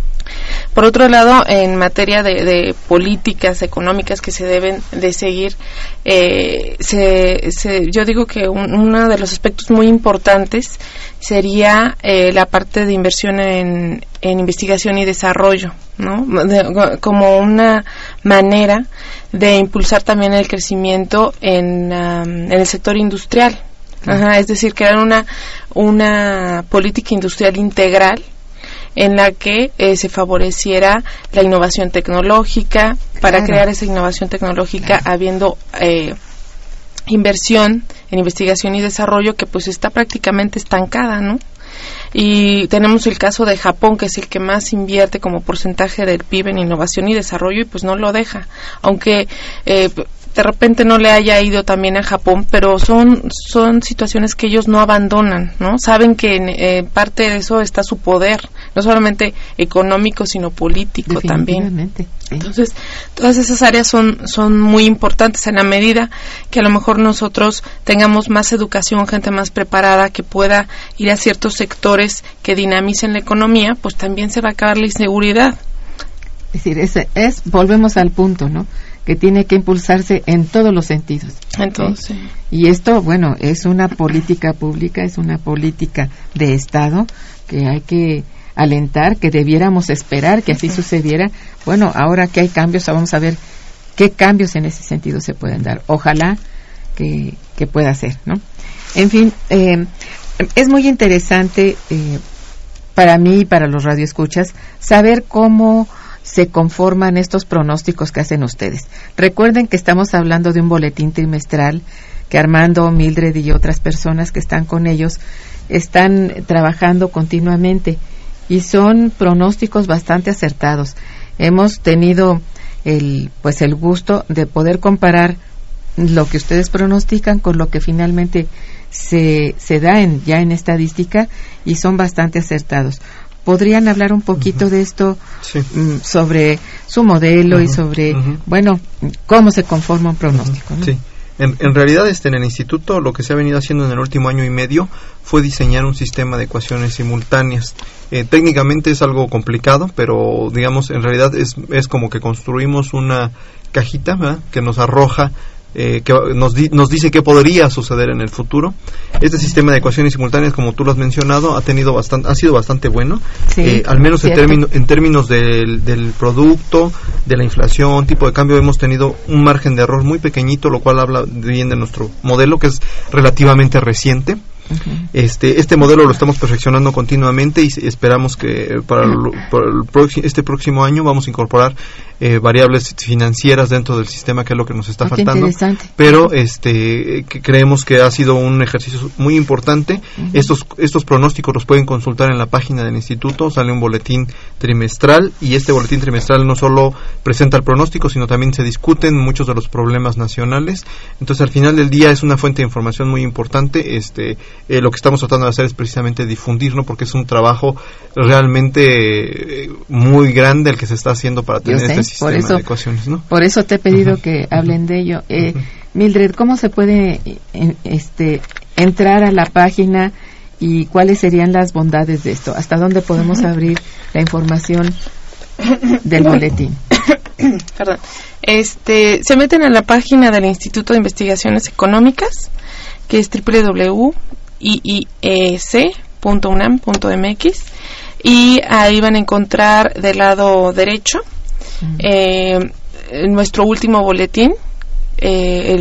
Por otro lado, en materia de, de políticas económicas que se deben de seguir, eh, se, se, yo digo que un, uno de los aspectos muy importantes sería eh, la parte de inversión en, en investigación y desarrollo, ¿no? De, como una manera de impulsar también el crecimiento en, um, en el sector industrial. Ajá, es decir, crear una, una política industrial integral en la que eh, se favoreciera la innovación tecnológica, para claro. crear esa innovación tecnológica claro. habiendo eh, inversión en investigación y desarrollo que pues está prácticamente estancada, ¿no? Y tenemos el caso de Japón, que es el que más invierte como porcentaje del P I B en innovación y desarrollo, y pues no lo deja, aunque eh, de repente no le haya ido también a Japón, pero son son situaciones que ellos no abandonan, ¿no? Saben que en eh, parte de eso está su poder, no solamente económico, sino político también. Sí. Entonces, todas esas áreas son son muy importantes en la medida que a lo mejor nosotros tengamos más educación, gente más preparada que pueda ir a ciertos sectores que dinamicen la economía, pues también se va a acabar la inseguridad. Es decir, es, es volvemos al punto, ¿no? Que tiene que impulsarse en todos los sentidos. Entonces, ¿sí? Y esto, bueno, es una política pública, es una política de Estado que hay que alentar, que debiéramos esperar que así uh-huh. sucediera. Bueno, ahora que hay cambios, vamos a ver qué cambios en ese sentido se pueden dar. Ojalá que, que pueda ser, ¿no? En fin, eh, es muy interesante eh, para mí y para los radioescuchas saber cómo se conforman estos pronósticos que hacen ustedes. Recuerden que estamos hablando de un boletín trimestral que Armando, Mildred y otras personas que están con ellos están trabajando continuamente y son pronósticos bastante acertados. Hemos tenido el pues el gusto de poder comparar lo que ustedes pronostican con lo que finalmente se se da en ya en estadística y son bastante acertados. ¿Podrían hablar un poquito uh-huh. de esto, sí. mm, sobre su modelo uh-huh. y sobre, uh-huh. bueno, cómo se conforma un pronóstico? ¿No? Sí. En, en realidad, este, en el instituto, lo que se ha venido haciendo en el último año y medio fue diseñar un sistema de ecuaciones simultáneas. Eh, técnicamente es algo complicado, pero digamos, en realidad es, es como que construimos una cajita, ¿verdad?, que nos arroja Eh, que nos, di, nos dice qué podría suceder en el futuro. Este sistema de ecuaciones simultáneas, como tú lo has mencionado, ha tenido bastante, ha sido bastante bueno, sí, eh, al menos en, término, en términos del, del producto, de la inflación, tipo de cambio, hemos tenido un margen de error muy pequeñito, lo cual habla bien de nuestro modelo, que es relativamente reciente. Uh-huh. Este este modelo lo estamos perfeccionando continuamente y esperamos que para, el, para el próximo, este próximo año vamos a incorporar eh, variables financieras dentro del sistema, que es lo que nos está oh, faltando. Pero este que creemos que ha sido un ejercicio muy importante. Uh-huh. Estos estos pronósticos los pueden consultar en la página del instituto. Sale un boletín trimestral y este boletín trimestral no solo presenta el pronóstico, sino también se discuten muchos de los problemas nacionales. Entonces, al final del día es una fuente de información muy importante. Este Eh, lo que estamos tratando de hacer es precisamente difundirlo, porque es un trabajo realmente eh, muy grande el que se está haciendo para tener sé, este sistema eso, de ecuaciones, ¿no? Por eso te he pedido uh-huh. que hablen de ello. Eh, uh-huh. Mildred, ¿cómo se puede en, este entrar a la página y cuáles serían las bondades de esto? ¿Hasta dónde podemos uh-huh. abrir la información del boletín? Perdón. Este, se meten a la página del Instituto de Investigaciones Económicas, que es doble u doble u doble u punto i i e c punto u n a m punto m x, y ahí van a encontrar del lado derecho uh-huh. eh, nuestro último boletín, eh,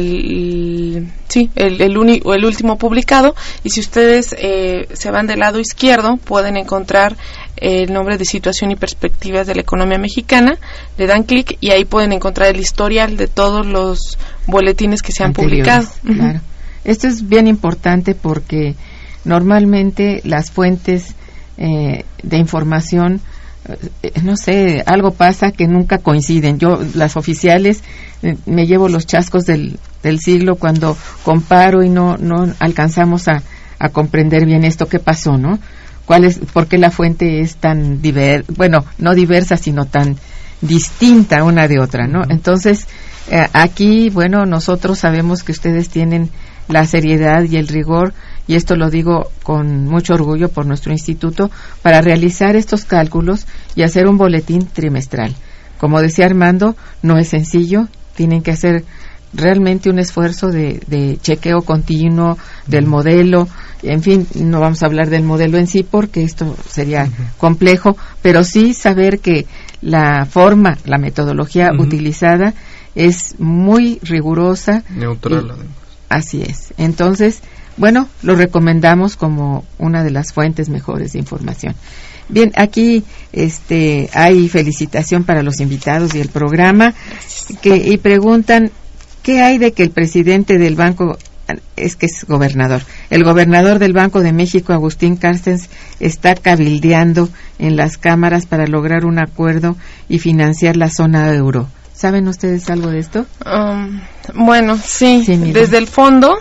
el sí el el, uni, el último publicado, y si ustedes eh, se van del lado izquierdo pueden encontrar el nombre de Situación y Perspectivas de la Economía Mexicana, le dan clic y ahí pueden encontrar el historial de todos los boletines que se han publicado. Claro. Uh-huh. Esto es bien importante porque normalmente las fuentes eh, de información, eh, no sé, algo pasa que nunca coinciden. Yo, las oficiales, eh, me llevo los chascos del, del siglo cuando comparo y no no alcanzamos a, a comprender bien esto que pasó, ¿no? ¿Cuál es, por qué la fuente es tan diversa, bueno, no diversa, sino tan distinta una de otra, ¿no? Entonces, eh, aquí, bueno, nosotros sabemos que ustedes tienen la seriedad y el rigor, y esto lo digo con mucho orgullo por nuestro instituto, para realizar estos cálculos y hacer un boletín trimestral. Como decía Armando, no es sencillo, tienen que hacer realmente un esfuerzo de, de chequeo continuo del modelo. En fin, no vamos a hablar del modelo en sí porque esto sería uh-huh. complejo, pero sí saber que la forma, la metodología uh-huh. utilizada es muy rigurosa. Neutral, y, además. Así es. Entonces, bueno, lo recomendamos como una de las fuentes mejores de información. Bien, aquí este hay felicitación para los invitados y el programa, que y preguntan ¿qué hay de que el presidente del banco, es que es gobernador, el gobernador del Banco de México, Agustín Carstens, está cabildeando en las cámaras para lograr un acuerdo y financiar la zona euro? ¿Saben ustedes algo de esto? Um, bueno, sí, sí desde el fondo,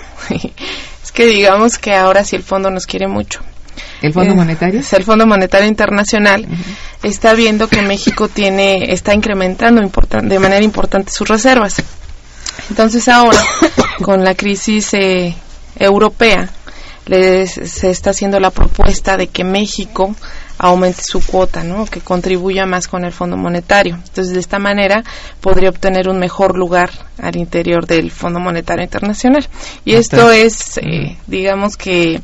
es que digamos que ahora sí el fondo nos quiere mucho. ¿El Fondo eh, Monetario? El Fondo Monetario Internacional uh-huh. está viendo que México tiene está incrementando importan, de manera importante sus reservas. Entonces ahora, con la crisis eh, europea, les, se está haciendo la propuesta de que México aumente su cuota, ¿no? Que contribuya más con el Fondo Monetario. Entonces, de esta manera podría obtener un mejor lugar al interior del Fondo Monetario Internacional. Y esto es, eh, digamos que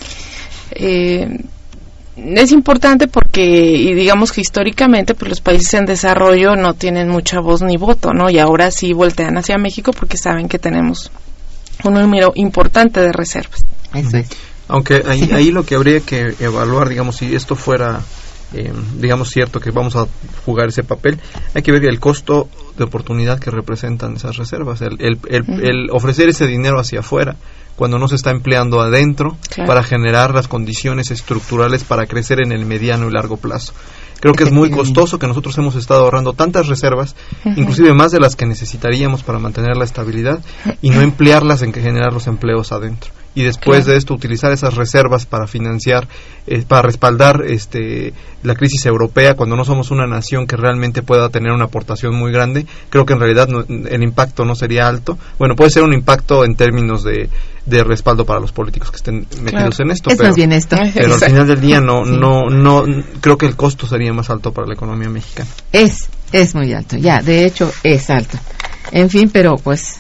eh, es importante porque, y digamos que históricamente, pues los países en desarrollo no tienen mucha voz ni voto, ¿no? Y ahora sí voltean hacia México porque saben que tenemos un número importante de reservas. Eso es. Aunque ahí, ahí lo que habría que evaluar, digamos, si esto fuera eh, digamos cierto que vamos a jugar ese papel, hay que ver el costo de oportunidad que representan esas reservas, el, el, el, uh-huh. el ofrecer ese dinero hacia afuera cuando no se está empleando adentro, claro, para generar las condiciones estructurales para crecer en el mediano y largo plazo. Creo que es muy costoso, que nosotros hemos estado ahorrando tantas reservas, uh-huh. inclusive más de las que necesitaríamos para mantener la estabilidad, y no emplearlas en que generar los empleos adentro. Y después claro. de esto utilizar esas reservas para financiar, eh, para respaldar este la crisis europea, cuando no somos una nación que realmente pueda tener una aportación muy grande. Creo que en realidad no, el impacto no sería alto. Bueno, puede ser un impacto en términos de, de respaldo para los políticos que estén metidos claro. en esto, es pero, más bien esto. pero al final del día no, sí. no, no, creo que el costo sería más alto para la economía mexicana. Es, es muy alto, ya, de hecho es alto. En fin, pero pues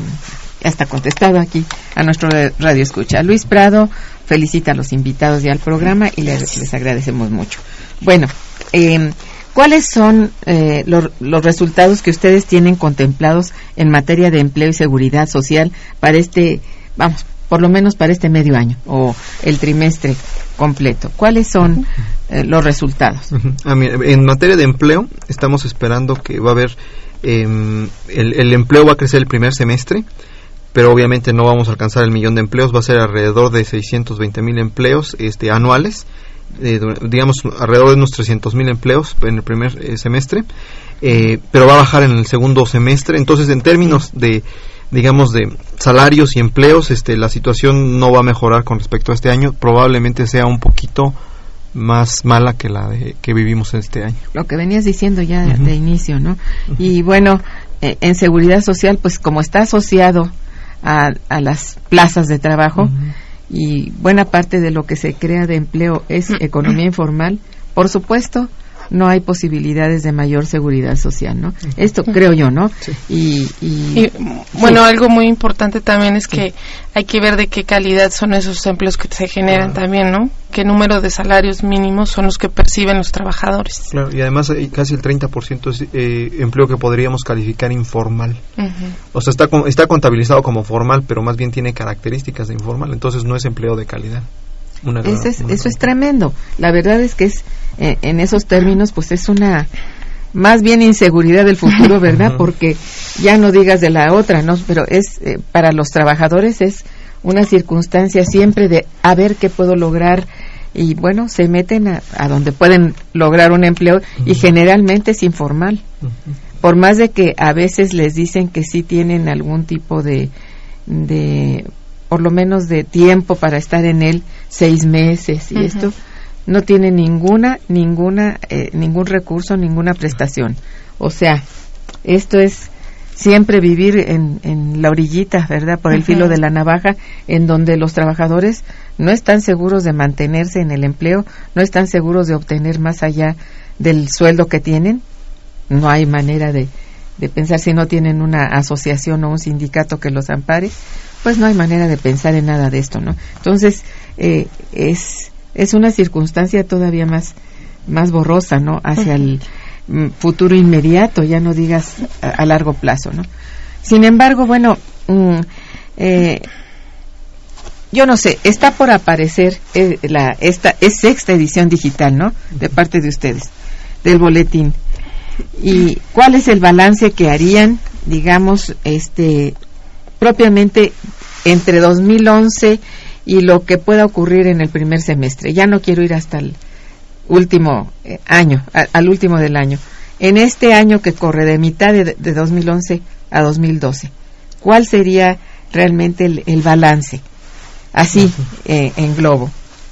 ya está contestado aquí a nuestro radio escucha. Luis Prado felicita a los invitados ya al programa y les, les agradecemos mucho. Bueno, eh, ¿cuáles son eh, los, los resultados que ustedes tienen contemplados en materia de empleo y seguridad social para este, vamos, por lo menos para este medio año o el trimestre completo? ¿Cuáles son eh, los resultados? Uh-huh. Ah, mira, en materia de empleo estamos esperando que va a haber eh, el, el empleo va a crecer el primer semestre, pero obviamente no vamos a alcanzar el millón de empleos, va a ser alrededor de seiscientos veinte mil empleos este, anuales, eh, digamos alrededor de unos trescientos mil empleos en el primer eh, semestre, eh, pero va a bajar en el segundo semestre. Entonces, en términos de, digamos, de salarios y empleos, este, la situación no va a mejorar con respecto a este año, probablemente sea un poquito más mala que la de, que vivimos este año. Lo que venías diciendo ya uh-huh. de inicio, ¿no? Uh-huh. Y bueno, eh, en seguridad social, pues como está asociado A, a las plazas de trabajo, uh-huh. y buena parte de lo que se crea de empleo es economía informal, por supuesto no hay posibilidades de mayor seguridad social, ¿no? Uh-huh. Esto creo yo, ¿no? Sí. Y, y, y bueno, sí. algo muy importante también es que sí. hay que ver de qué calidad son esos empleos que se generan claro. también, ¿no? Qué número de salarios mínimos son los que perciben los trabajadores. Claro, y además eh, casi el treinta por ciento es eh, empleo que podríamos calificar informal. Uh-huh. O sea, está, está contabilizado como formal, pero más bien tiene características de informal, entonces no es empleo de calidad. Una gran, eso es, una eso es tremendo. La verdad es que es eh, en esos términos pues es una más bien inseguridad del futuro, ¿verdad? Uh-huh. Porque ya no digas de la otra, ¿no? Pero es eh, para los trabajadores es una circunstancia siempre de a ver qué puedo lograr, y bueno, se meten a, a donde pueden lograr un empleo, uh-huh. y generalmente es informal. Uh-huh. Por más de que a veces les dicen que sí tienen algún tipo de de por lo menos de tiempo para estar en él, seis meses y uh-huh. esto, no tiene ninguna, ninguna, eh, ningún recurso, ninguna prestación. O sea, esto es siempre vivir en, en la orillita, ¿verdad? Por el uh-huh. filo de la navaja, en donde los trabajadores no están seguros de mantenerse en el empleo, no están seguros de obtener más allá del sueldo que tienen. No hay manera de, de pensar, si no tienen una asociación o un sindicato que los ampare, pues no hay manera de pensar en nada de esto, ¿no? Entonces, eh, es es una circunstancia todavía más más borrosa, ¿no? Hacia el mm, futuro inmediato, ya no digas a, a largo plazo, ¿no? Sin embargo, bueno, mm, eh, yo no sé, está por aparecer eh, la esta es sexta edición digital, ¿no? De parte de ustedes, del boletín. ¿Y cuál es el balance que harían, digamos, este propiamente entre dos mil once y lo que pueda ocurrir en el primer semestre? Ya no quiero ir hasta el último eh, año, a, al último del año. En este año que corre de mitad de, de dos mil once a dos mil doce, ¿cuál sería realmente el, el balance? Así, eh, en globo.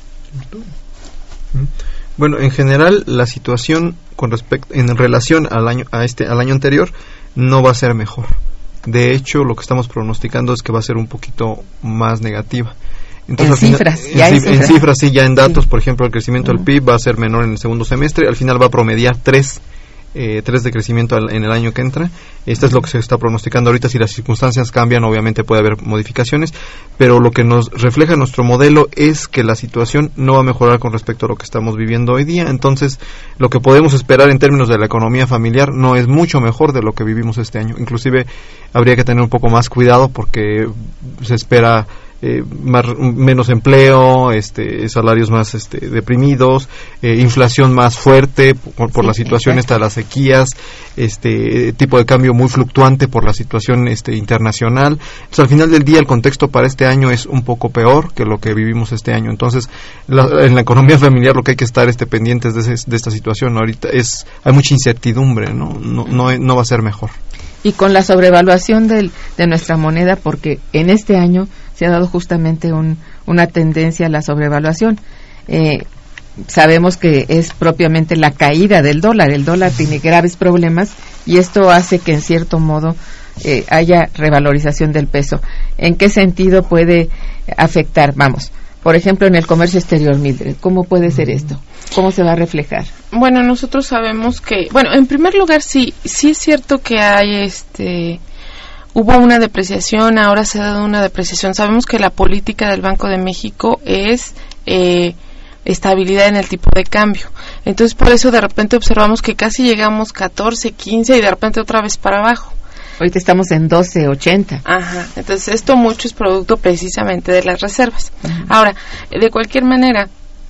Bueno, en general la situación con respecto en relación al año a este al año anterior no va a ser mejor. De hecho, lo que estamos pronosticando es que va a ser un poquito más negativa. Entonces, en cifras, final, ya en, en, cifras. en cifras, sí, ya en datos, sí. Por ejemplo, el crecimiento uh-huh. del P I B va a ser menor en el segundo semestre, al final va a promediar tres, eh, tres de crecimiento al, en el año que entra. Esto es lo que se está pronosticando ahorita. Si las circunstancias cambian, obviamente puede haber modificaciones, pero lo que nos refleja nuestro modelo es que la situación no va a mejorar con respecto a lo que estamos viviendo hoy día. Entonces, lo que podemos esperar en términos de la economía familiar no es mucho mejor de lo que vivimos este año. Inclusive, habría que tener un poco más cuidado porque se espera eh, más, menos empleo, este, salarios más este, deprimidos, eh, inflación más fuerte por, por sí, la situación esta de las sequías, este tipo de cambio muy fluctuante por la situación este, internacional. Entonces, al final del día, el contexto para este año es un poco peor que lo que vivimos este año. Entonces, la, en la economía familiar lo que hay que estar este, pendientes de, ese, de esta situación ahorita es, hay mucha incertidumbre, ¿no? No, no, no va a ser mejor. Y con la sobrevaluación del, de nuestra moneda, porque en este año se ha dado justamente un, una tendencia a la sobrevaluación. Eh, sabemos que es propiamente la caída del dólar. El dólar tiene graves problemas y esto hace que en cierto modo eh, haya revalorización del peso. ¿En qué sentido puede afectar? Vamos, por ejemplo, en el comercio exterior, Mildred, ¿cómo puede ser esto? ¿Cómo se va a reflejar? Bueno, nosotros sabemos que, bueno, en primer lugar sí, sí es cierto que hay este... hubo una depreciación, ahora se ha dado una depreciación. Sabemos que la política del Banco de México es eh, estabilidad en el tipo de cambio. Entonces, por eso de repente observamos que casi llegamos catorce, quince y de repente otra vez para abajo. Ahorita estamos en doce ochenta. Ajá, entonces esto mucho es producto precisamente de las reservas. Uh-huh. Ahora, de cualquier manera,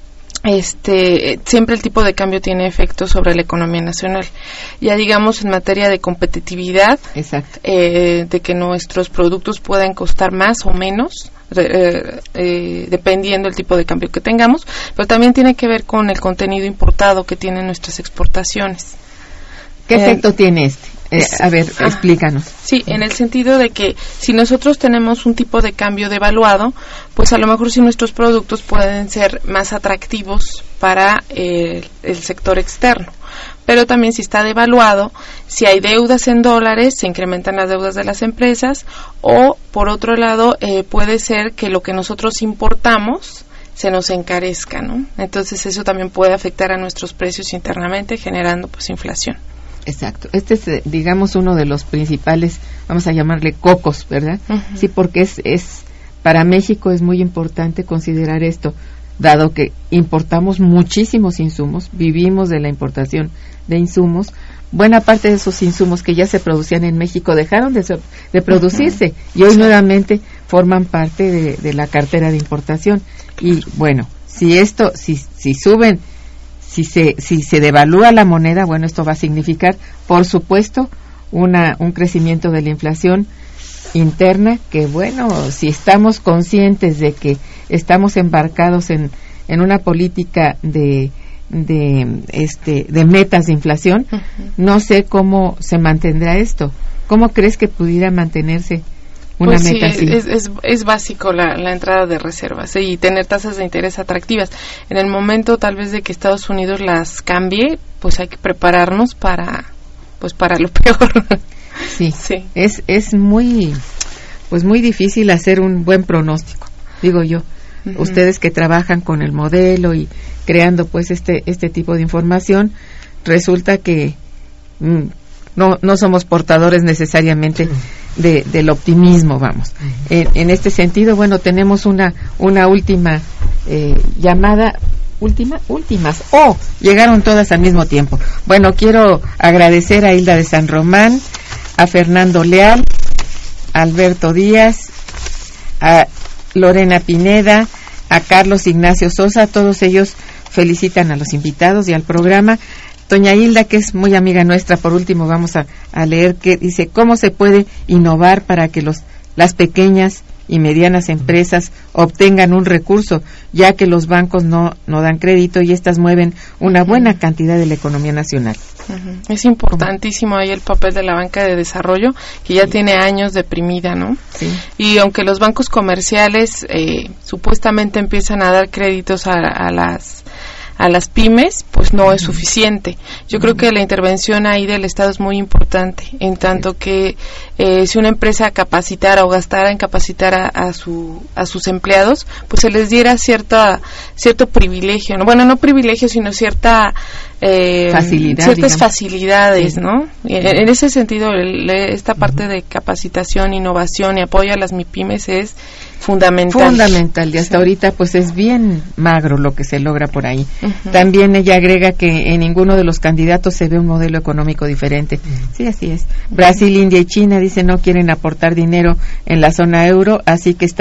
este siempre el tipo de cambio tiene efectos sobre la economía nacional, ya digamos en materia de competitividad. Exacto. Eh, de que nuestros productos puedan costar más o menos eh, eh, dependiendo del tipo de cambio que tengamos, pero también tiene que ver con el contenido importado que tienen nuestras exportaciones. ¿Qué eh, efecto tiene este? Eh, a ver, ah, explícanos. Sí, en el sentido de que si nosotros tenemos un tipo de cambio devaluado, pues a lo mejor si nuestros productos pueden ser más atractivos para eh, el sector externo. Pero también si está devaluado, si hay deudas en dólares, se incrementan las deudas de las empresas, o por otro lado, eh, puede ser que lo que nosotros importamos se nos encarezca, ¿no? Entonces eso también puede afectar a nuestros precios internamente, generando pues inflación. Exacto. Este es, digamos, uno de los principales, vamos a llamarle cocos, ¿verdad? Uh-huh. Sí, porque es, es para México es muy importante considerar esto, dado que importamos muchísimos insumos, vivimos de la importación de insumos. Buena parte de esos insumos que ya se producían en México dejaron de, de producirse uh-huh. y hoy sí. nuevamente forman parte de, de la cartera de importación. Y bueno, si esto, si, si suben Si se, si se devalúa la moneda, bueno, esto va a significar, por supuesto, una, un crecimiento de la inflación interna, que bueno, si estamos conscientes de que estamos embarcados en, en una política de, de, este, de metas de inflación, uh-huh. no sé cómo se mantendrá esto. ¿Cómo crees que pudiera mantenerse una pues meta sí, así? Es, es, es básico la, la entrada de reservas, ¿eh? Y tener tasas de interés atractivas. En el momento tal vez de que Estados Unidos las cambie, pues hay que prepararnos para pues para lo peor. Sí, sí. Es es muy pues muy difícil hacer un buen pronóstico, digo yo. Uh-huh. Ustedes que trabajan con el modelo y creando pues este este tipo de información, resulta que mm, no no somos portadores necesariamente de, del optimismo, vamos. En, en este sentido, bueno, tenemos una una última eh, llamada, última, últimas, oh, llegaron todas al mismo tiempo. Bueno, quiero agradecer a Hilda de San Román, a Fernando Leal, a Alberto Díaz, a Lorena Pineda, a Carlos Ignacio Sosa, todos ellos felicitan a los invitados y al programa. Doña Hilda, que es muy amiga nuestra, por último vamos a, a leer que dice: ¿cómo se puede innovar para que los las pequeñas y medianas empresas obtengan un recurso, ya que los bancos no, no dan crédito y estas mueven una buena cantidad de la economía nacional? Uh-huh. Es importantísimo ahí el papel de la banca de desarrollo, que ya sí. tiene años deprimida, ¿no? Sí. Y aunque los bancos comerciales eh, supuestamente empiezan a dar créditos a, a las a las pymes, pues no es suficiente. Yo creo que la intervención ahí del Estado es muy importante, en tanto que eh, si una empresa capacitara o gastara en capacitar a, a su a sus empleados, pues se les diera cierta cierto privilegio, ¿no? Bueno, no privilegio, sino cierta eh, Facilidad, ciertas digamos. facilidades, sí. ¿no? En, en ese sentido, el, esta parte de capacitación, innovación y apoyo a las MIPYMES es fundamental. Fundamental, y hasta sí. ahorita pues es bien magro lo que se logra por ahí. Uh-huh. También ella agrega que en ninguno de los candidatos se ve un modelo económico diferente. Uh-huh. Sí, así es. Brasil, India y China, dice, no quieren aportar dinero en la zona euro, así que están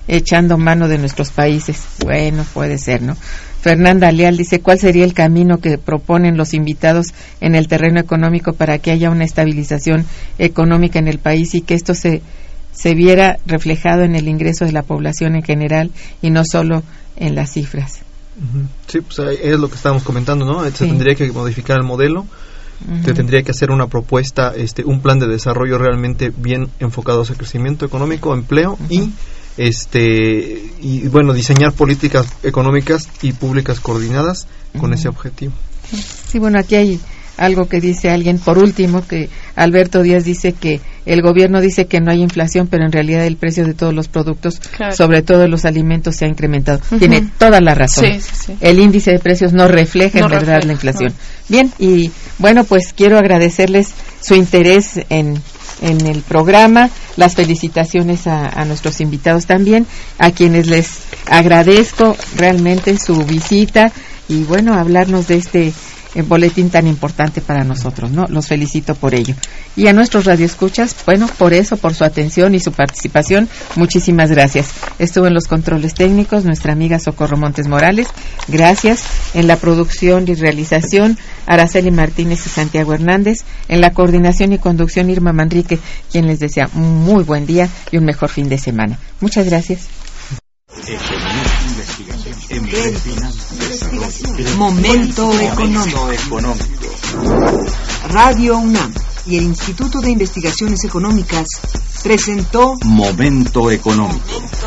echando mano de nuestros países. Bueno, puede ser, ¿no? Fernanda Leal dice, ¿cuál sería el camino que proponen los invitados en el terreno económico para que haya una estabilización económica en el país y que esto se, se viera reflejado en el ingreso de la población en general y no solo en las cifras? Sí, pues es lo que estábamos comentando, ¿no? Se Sí. tendría que modificar el modelo, Uh-huh. se tendría que hacer una propuesta, este, un plan de desarrollo realmente bien enfocado hacia crecimiento económico, empleo uh-huh. y este y bueno, diseñar políticas económicas y públicas coordinadas uh-huh. con ese objetivo. Sí, bueno, aquí hay algo que dice alguien, por último, que Alberto Díaz dice que el gobierno dice que no hay inflación, pero en realidad el precio de todos los productos, claro. sobre todo de los alimentos, se ha incrementado. Uh-huh. Tiene toda la razón. Sí, sí, sí. El índice de precios no refleja no en verdad refleja, la inflación. No. Bien, y bueno, pues quiero agradecerles su interés en, en el programa, las felicitaciones a, a nuestros invitados también, a quienes les agradezco realmente su visita y bueno, hablarnos de este el boletín tan importante para nosotros, ¿no? Los felicito por ello. Y a nuestros radioescuchas, bueno, por eso, por su atención y su participación, muchísimas gracias. Estuvo en los controles técnicos nuestra amiga Socorro Montes Morales, gracias. En la producción y realización, Araceli Martínez y Santiago Hernández. En la coordinación y conducción, Irma Manrique, quien les desea un muy buen día y un mejor fin de semana. Muchas gracias. Momento económico. Radio UNAM y el Instituto de Investigaciones Económicas presentó Momento económico.